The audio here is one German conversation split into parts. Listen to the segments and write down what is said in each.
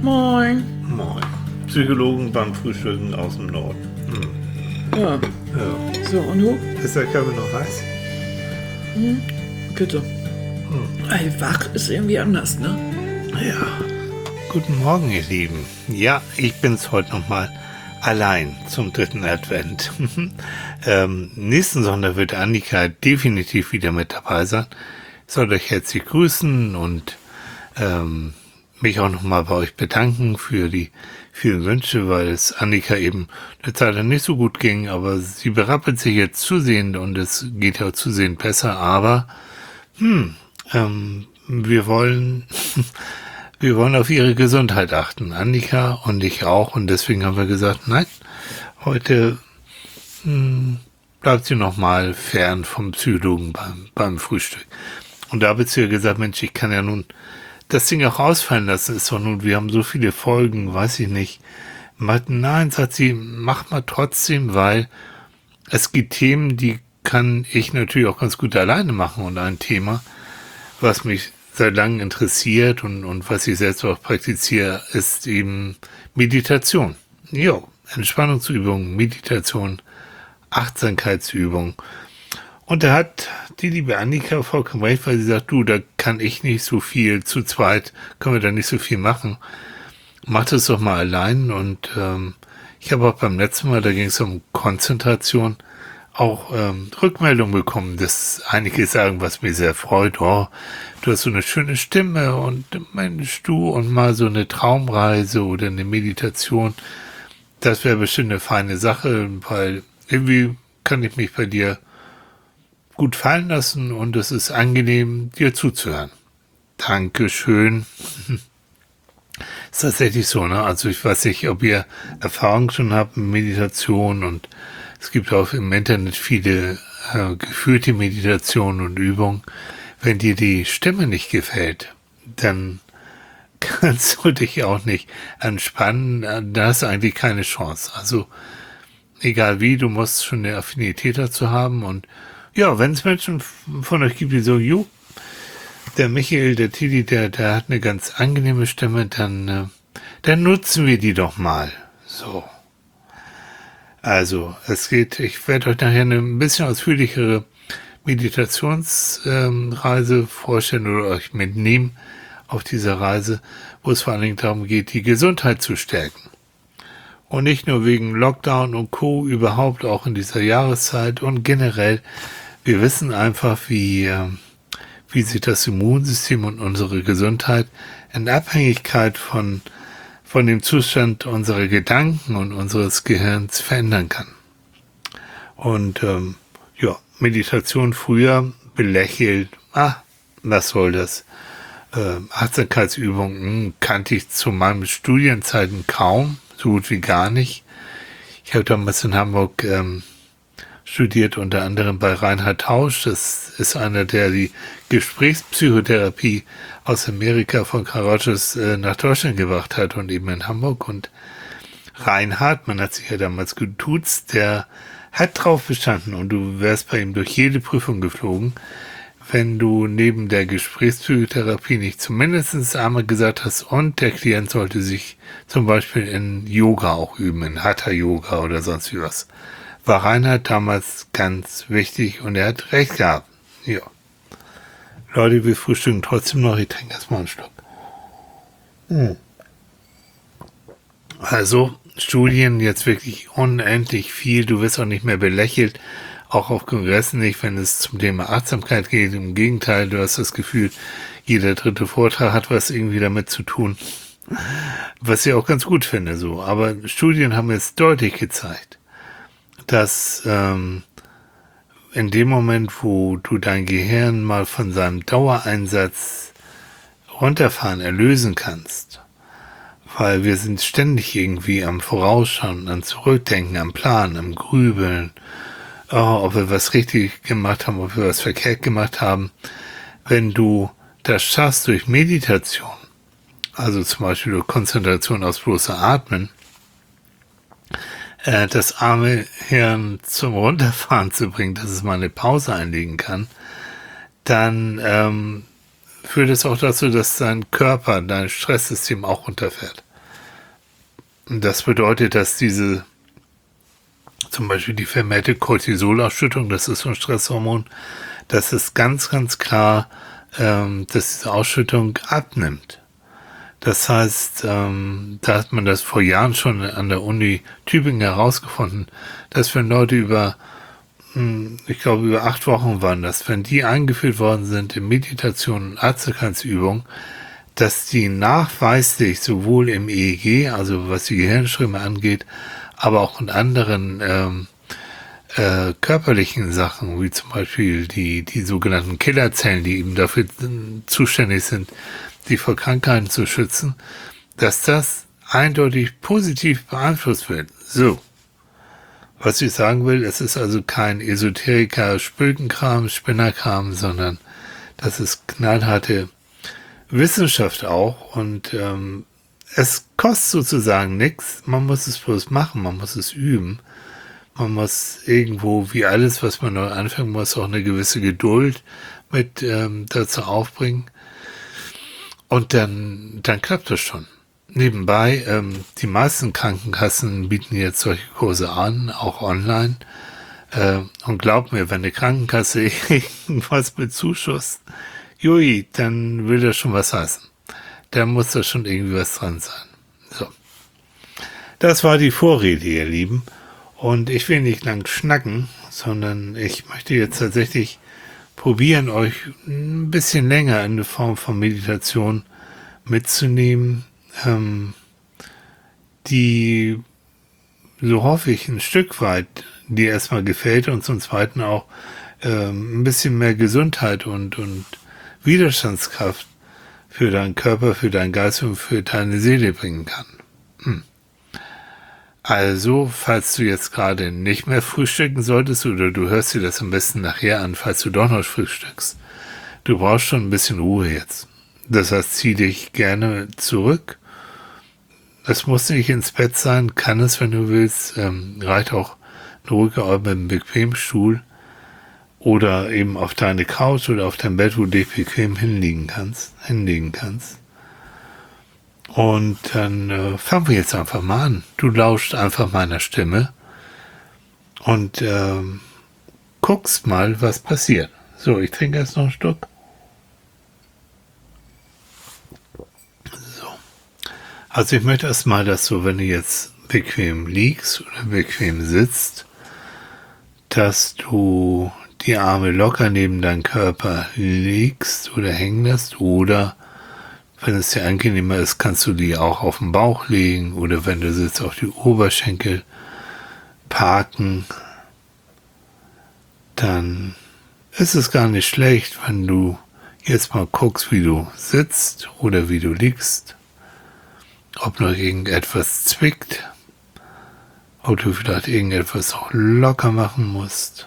Moin. Moin. Psychologen beim Frühstücken aus dem Norden. Ja, Ja. so, und du? Ist der Körper noch heiß? Bitte. Ey, wach ist irgendwie anders, ne? Ja. Guten Morgen, ihr Lieben. Ja, ich bin's heute nochmal allein zum 3. Advent. Nächsten Sonntag wird Annika definitiv wieder mit dabei sein. Ich soll euch herzlich grüßen und mich auch nochmal bei euch bedanken für die vielen Wünsche, weil es Annika eben eine Zeit lang nicht so gut ging, aber sie berappelt sich jetzt zusehend und es geht ja zusehend besser, aber wir wollen auf ihre Gesundheit achten, Annika und ich auch, und deswegen haben wir gesagt, nein, heute bleibt sie nochmal fern vom Psychologen beim Frühstück. Und da habe ich zu ihr gesagt, Mensch, ich kann ja nun das Ding auch ausfallen lassen, ist doch nun, wir haben so viele Folgen, weiß ich nicht. Nein, sagt sie, mach mal trotzdem, weil es gibt Themen, die kann ich natürlich auch ganz gut alleine machen, und ein Thema, was mich seit langem interessiert und was ich selbst auch praktiziere, ist eben Meditation. Jo, Entspannungsübung, Meditation, Achtsamkeitsübung. Und da hat die liebe Annika vollkommen recht, weil sie sagt, du, da kann ich nicht so viel, zu zweit können wir da nicht so viel machen. Mach das doch mal allein. Und ich habe auch beim letzten Mal, da ging es um Konzentration, auch Rückmeldung bekommen, dass einige sagen, was mich sehr freut, oh, du hast so eine schöne Stimme und Mensch, du, und mal so eine Traumreise oder eine Meditation, das wäre bestimmt eine feine Sache, weil irgendwie kann ich mich bei dir gut fallen lassen und es ist angenehm, dir zuzuhören. Dankeschön. Ist tatsächlich so, ne? Also ich weiß nicht, ob ihr Erfahrung schon habt mit Meditation, und es gibt auch im Internet viele geführte Meditationen und Übungen. Wenn dir die Stimme nicht gefällt, dann kannst du dich auch nicht entspannen. Da hast du eigentlich keine Chance. Also egal wie, du musst schon eine Affinität dazu haben. Und ja, wenn es Menschen von euch gibt, die so, der Michael, der Tilly, der hat eine ganz angenehme Stimme, dann nutzen wir die doch mal. So. Also, ich werde euch nachher eine ein bisschen ausführlichere Meditationsreise vorstellen oder euch mitnehmen auf dieser Reise, wo es vor allen Dingen darum geht, die Gesundheit zu stärken. Und nicht nur wegen Lockdown und Co., überhaupt auch in dieser Jahreszeit und generell. Wir wissen einfach, wie sich das Immunsystem und unsere Gesundheit in Abhängigkeit von dem Zustand unserer Gedanken und unseres Gehirns verändern kann. Und Meditation früher belächelt, was soll das? Achtsamkeitsübungen kannte ich zu meinen Studienzeiten kaum, so gut wie gar nicht. Ich habe damals in Hamburg studiert, unter anderem bei Reinhard Tausch. Das ist einer, der die Gesprächspsychotherapie aus Amerika von Carl Rogers nach Deutschland gebracht hat und eben in Hamburg. Und Reinhard, man hat sich ja damals geduzt, der hat drauf bestanden, und du wärst bei ihm durch jede Prüfung geflogen, wenn du neben der Gesprächspsychotherapie nicht zumindest einmal gesagt hast, und der Klient sollte sich zum Beispiel in Yoga auch üben, in Hatha-Yoga oder sonst wie was. War Reinhard damals ganz wichtig, und er hat recht gehabt. Ja. Leute, wir frühstücken trotzdem noch. Ich trinke erstmal einen Schluck. Also, Studien jetzt wirklich unendlich viel. Du wirst auch nicht mehr belächelt. Auch auf Kongressen nicht, wenn es zum Thema Achtsamkeit geht. Im Gegenteil, du hast das Gefühl, jeder 3. Vortrag hat was irgendwie damit zu tun. Was ich auch ganz gut finde, so. Aber Studien haben jetzt deutlich gezeigt, dass in dem Moment, wo du dein Gehirn mal von seinem Dauereinsatz runterfahren, erlösen kannst, weil wir sind ständig irgendwie am Vorausschauen, am Zurückdenken, am Planen, am Grübeln, ob wir was richtig gemacht haben, ob wir was verkehrt gemacht haben. Wenn du das schaffst durch Meditation, also zum Beispiel durch Konzentration aufs bloße Atmen, das arme Hirn zum Runterfahren zu bringen, dass es mal eine Pause einlegen kann, dann führt es auch dazu, dass dein Körper, dein Stresssystem auch runterfährt. Das bedeutet, dass zum Beispiel die vermehrte Cortisolausschüttung, das ist so ein Stresshormon, dass es ganz, ganz klar, dass diese Ausschüttung abnimmt. Das heißt, da hat man das vor Jahren schon an der Uni Tübingen herausgefunden, dass wenn Leute ich glaube über 8 Wochen waren das, wenn die eingeführt worden sind in Meditation und Achtsamkeitsübung, dass die nachweislich sowohl im EEG, also was die Gehirnströme angeht, aber auch in anderen körperlichen Sachen, wie zum Beispiel die sogenannten Killerzellen, die eben dafür zuständig sind, die vor Krankheiten zu schützen, dass das eindeutig positiv beeinflusst wird. So, was ich sagen will, es ist also kein Esoteriker, Spökenkram, Spinnerkram, sondern das ist knallharte Wissenschaft auch und es kostet sozusagen nichts, man muss es bloß machen, man muss es üben. Man muss irgendwo, wie alles, was man neu anfangen muss, auch eine gewisse Geduld mit dazu aufbringen. Und dann klappt das schon. Nebenbei, die meisten Krankenkassen bieten jetzt solche Kurse an, auch online. Und glaub mir, wenn eine Krankenkasse irgendwas bezuschusst, jui, dann will das schon was heißen. Da muss da schon irgendwie was dran sein. So. Das war die Vorrede, ihr Lieben. Und ich will nicht lang schnacken, sondern ich möchte jetzt tatsächlich probieren, euch ein bisschen länger in eine Form von Meditation mitzunehmen, die, so hoffe ich, ein Stück weit dir erstmal gefällt und zum Zweiten auch ein bisschen mehr Gesundheit und Widerstandskraft für deinen Körper, für deinen Geist und für deine Seele bringen kann. Also, falls du jetzt gerade nicht mehr frühstücken solltest oder du hörst dir das am besten nachher an, falls du doch noch frühstückst, du brauchst schon ein bisschen Ruhe jetzt. Das heißt, zieh dich gerne zurück. Es muss nicht ins Bett sein, kann es, wenn du willst. Reicht auch eine ruhige Ort mit einem bequemen Stuhl oder eben auf deine Couch oder auf dein Bett, wo du dich bequem hinlegen kannst. Und dann fangen wir jetzt einfach mal an. Du lauscht einfach meiner Stimme und guckst mal, was passiert. So, ich trinke jetzt noch einen Schluck. So. Also ich möchte erstmal, dass du, wenn du jetzt bequem liegst oder bequem sitzt, dass du die Arme locker neben deinen Körper legst oder hängen lässt oder wenn es dir angenehmer ist, kannst du die auch auf den Bauch legen oder wenn du sitzt, auf die Oberschenkel parken. Dann ist es gar nicht schlecht, wenn du jetzt mal guckst, wie du sitzt oder wie du liegst, ob noch irgendetwas zwickt, ob du vielleicht irgendetwas auch locker machen musst.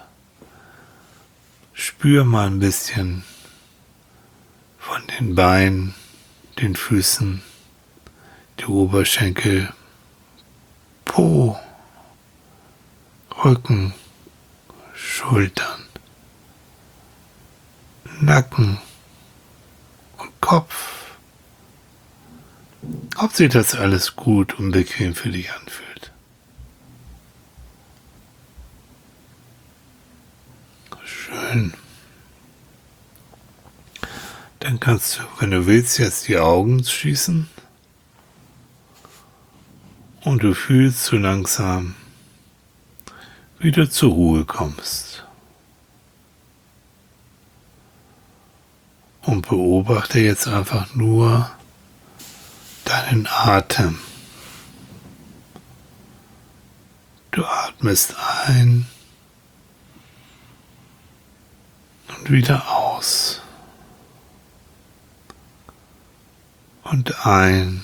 Spür mal ein bisschen von den Beinen, den Füßen, die Oberschenkel, Po, Rücken, Schultern, Nacken und Kopf. Ob sich das alles gut und bequem für dich anfühlt. Schön. Dann kannst du, wenn du willst, jetzt die Augen schließen und du fühlst so langsam, wie du zur Ruhe kommst. Und beobachte jetzt einfach nur deinen Atem. Du atmest ein und wieder aus. Und ein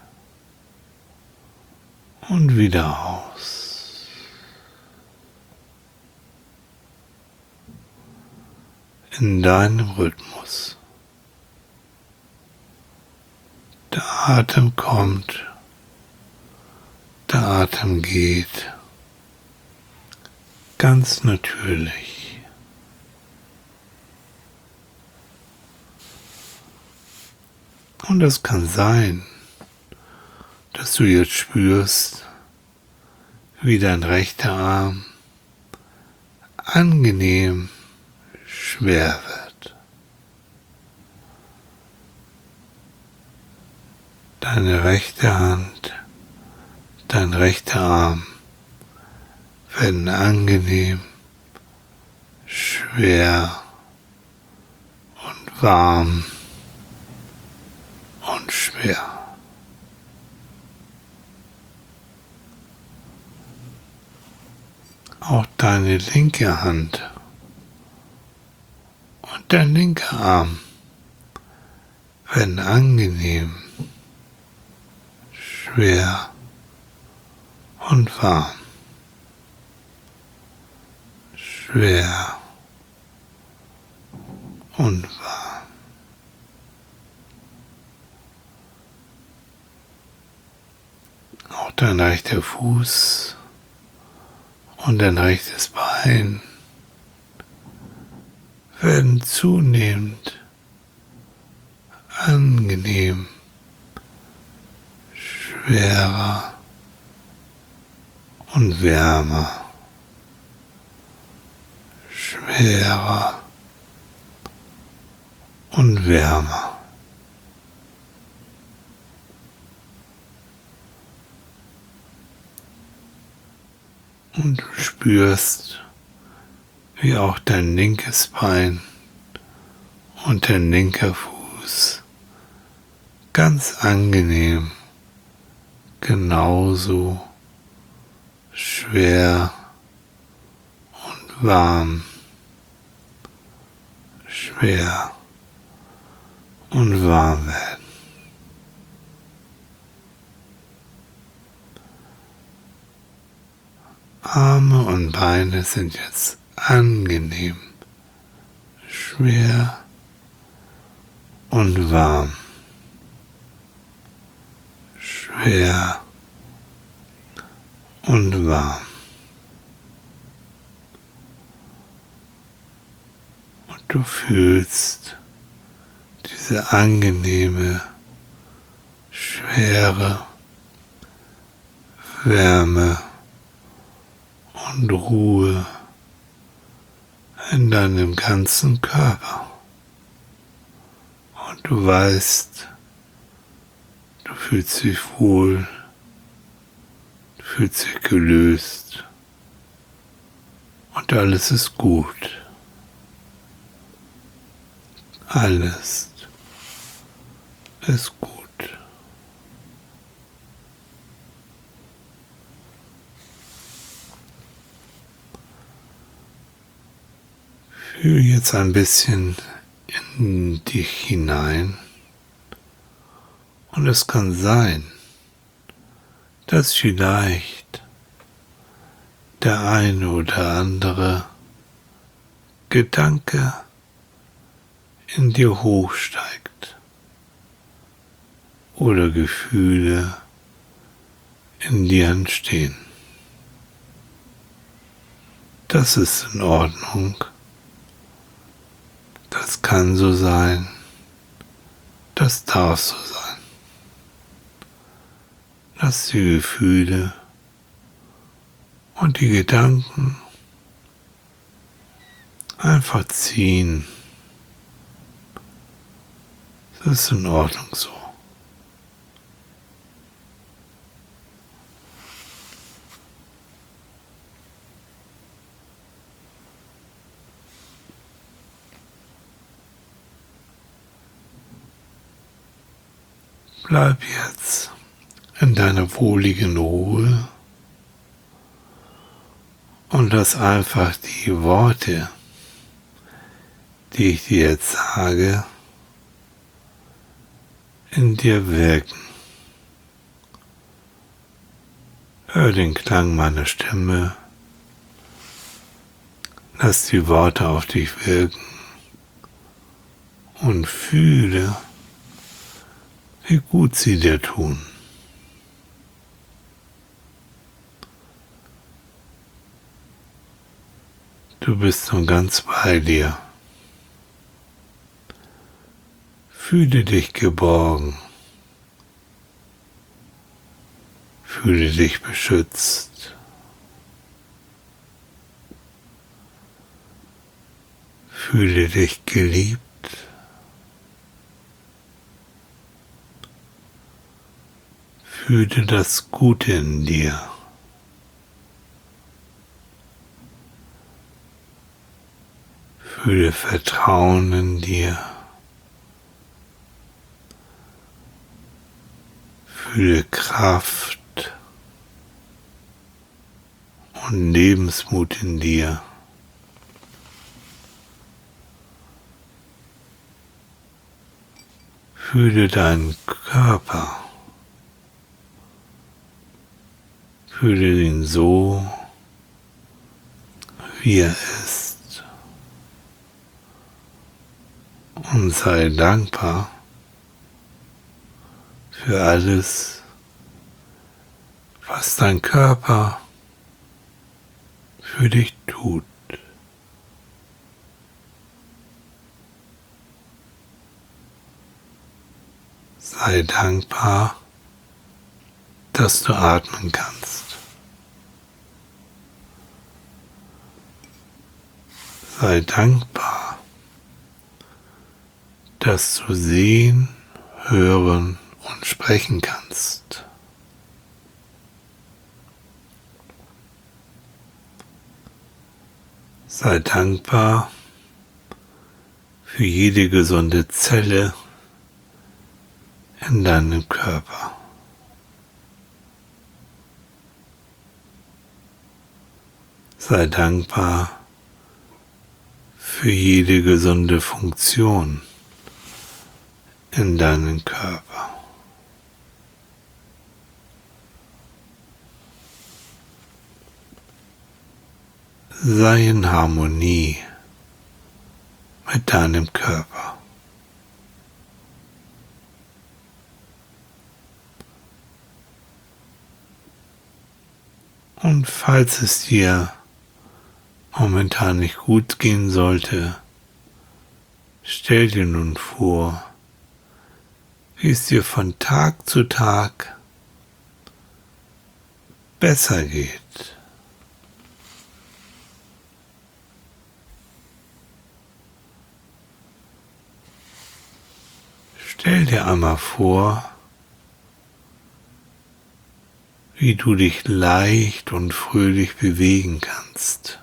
und wieder aus. In deinem Rhythmus. Der Atem kommt, der Atem geht, ganz natürlich. Und es kann sein, dass du jetzt spürst, wie dein rechter Arm angenehm schwer wird. Deine rechte Hand, dein rechter Arm werden angenehm schwer und warm und schwer. Auch deine linke Hand und dein linker Arm werden angenehm schwer und warm. Schwer und warm. Auch dein rechter Fuß und dein rechtes Bein werden zunehmend angenehm schwerer und wärmer. Schwerer und wärmer. Und du spürst, wie auch dein linkes Bein und dein linker Fuß ganz angenehm genauso schwer und warm, schwer und warm werden. Arme und Beine sind jetzt angenehm, schwer und warm, schwer und warm. Und du fühlst diese angenehme, schwere Wärme und Ruhe in deinem ganzen Körper. Und du weißt, du fühlst dich wohl, du fühlst dich gelöst und alles ist gut. Alles ist gut. Fühl jetzt ein bisschen in dich hinein und es kann sein, dass vielleicht der eine oder andere Gedanke in dir hochsteigt oder Gefühle in dir entstehen. Das ist in Ordnung. Das kann so sein. Das darf so sein. Lass die Gefühle und die Gedanken einfach ziehen. Das ist in Ordnung so. Bleib jetzt in deiner wohligen Ruhe und lass einfach die Worte, die ich dir jetzt sage, in dir wirken. Hör den Klang meiner Stimme, lass die Worte auf dich wirken und fühle, wie gut sie dir tun. Du bist nun ganz bei dir. Fühle dich geborgen. Fühle dich beschützt. Fühle dich geliebt. Fühle das Gute in dir. Fühle Vertrauen in dir. Fühle Kraft und Lebensmut in dir. Fühle deinen Körper. Fühle ihn so, wie er ist. Und sei dankbar für alles, was dein Körper für dich tut. Sei dankbar, dass du atmen kannst. Sei dankbar, dass du sehen, hören und sprechen kannst. Sei dankbar für jede gesunde Zelle in deinem Körper. Sei dankbar für jede gesunde Funktion in deinem Körper. Sei in Harmonie mit deinem Körper. Und falls es dir momentan nicht gut gehen sollte, stell dir nun vor, wie es dir von Tag zu Tag besser geht. Stell dir einmal vor, wie du dich leicht und fröhlich bewegen kannst.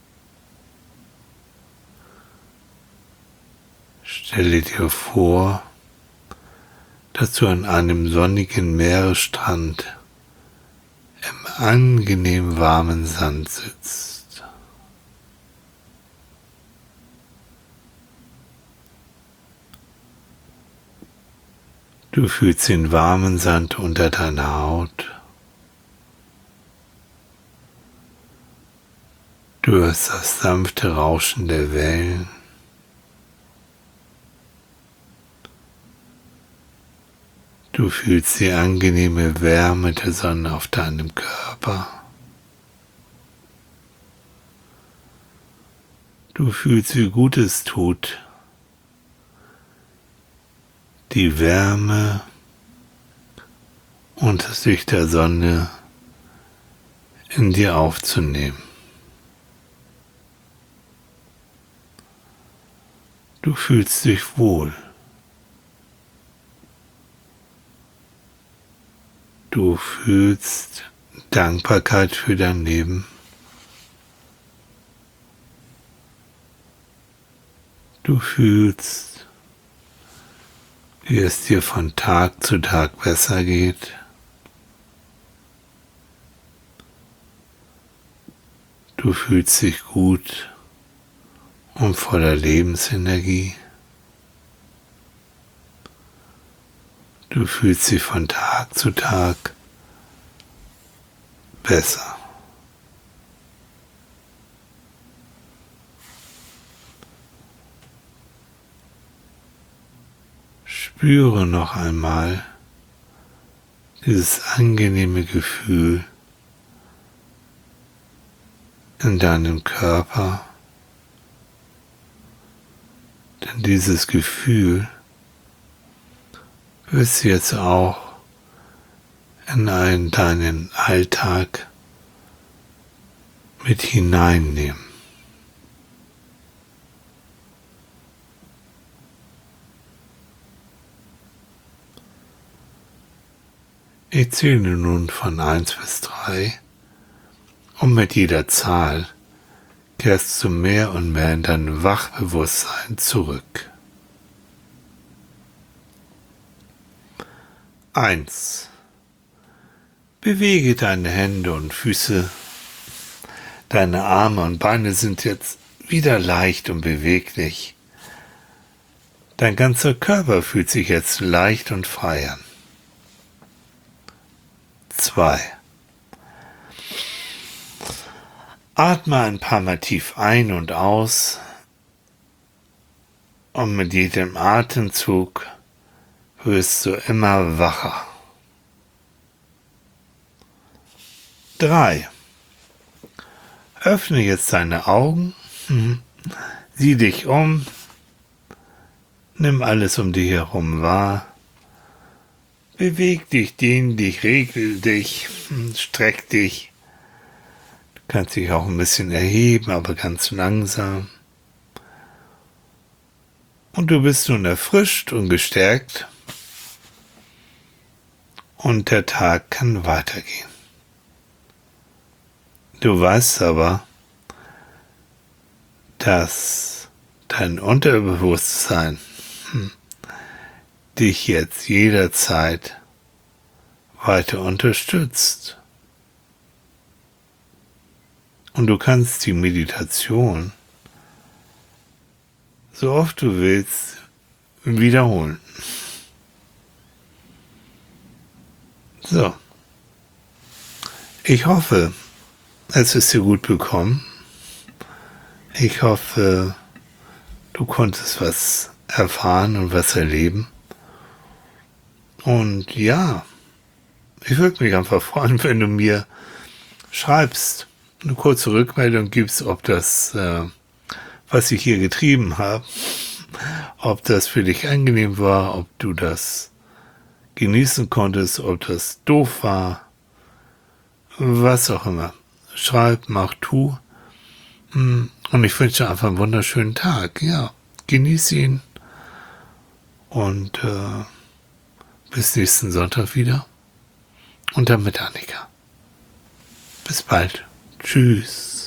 Stelle dir vor, dass du an einem sonnigen Meeresstrand im angenehm warmen Sand sitzt. Du fühlst den warmen Sand unter deiner Haut. Du hörst das sanfte Rauschen der Wellen. Du fühlst die angenehme Wärme der Sonne auf deinem Körper. Du fühlst, wie gut es tut, die Wärme und das Licht der Sonne in dir aufzunehmen. Du fühlst dich wohl. Du fühlst Dankbarkeit für dein Leben. Du fühlst, wie es dir von Tag zu Tag besser geht. Du fühlst dich gut und voller Lebensenergie. Du fühlst dich von Tag zu Tag besser. Spüre noch einmal dieses angenehme Gefühl in deinem Körper, denn dieses Gefühl wirst du jetzt auch in deinen Alltag mit hineinnehmen. Ich zähle nun von 1 bis 3 und mit jeder Zahl kehrst du mehr und mehr in dein Wachbewusstsein zurück. 1. Bewege deine Hände und Füße. Deine Arme und Beine sind jetzt wieder leicht und beweglich. Dein ganzer Körper fühlt sich jetzt leicht und frei an. 2. Atme ein paar Mal tief ein und aus und mit jedem Atemzug wirst du immer wacher. 3. Öffne jetzt deine Augen, sieh dich um, nimm alles um dich herum wahr, beweg dich, dehn dich, regel dich, streck dich. Du kannst dich auch ein bisschen erheben, aber ganz langsam. Und du bist nun erfrischt und gestärkt und der Tag kann weitergehen. Du weißt aber, dass dein Unterbewusstsein dich jetzt jederzeit weiter unterstützt. Und du kannst die Meditation so oft du willst wiederholen. So. Ich hoffe, es ist dir gut bekommen. Ich hoffe, du konntest was erfahren und was erleben. Und ja, ich würde mich einfach freuen, wenn du mir schreibst, eine kurze Rückmeldung gibst, ob das, was ich hier getrieben habe, ob das für dich angenehm war, ob du das genießen konntest, ob das doof war, was auch immer. Schreib, mach, tu. Und ich wünsche dir einfach einen wunderschönen Tag. Ja, genieß ihn. Und bis nächsten Sonntag wieder. Und dann mit Annika. Bis bald. Tschüss.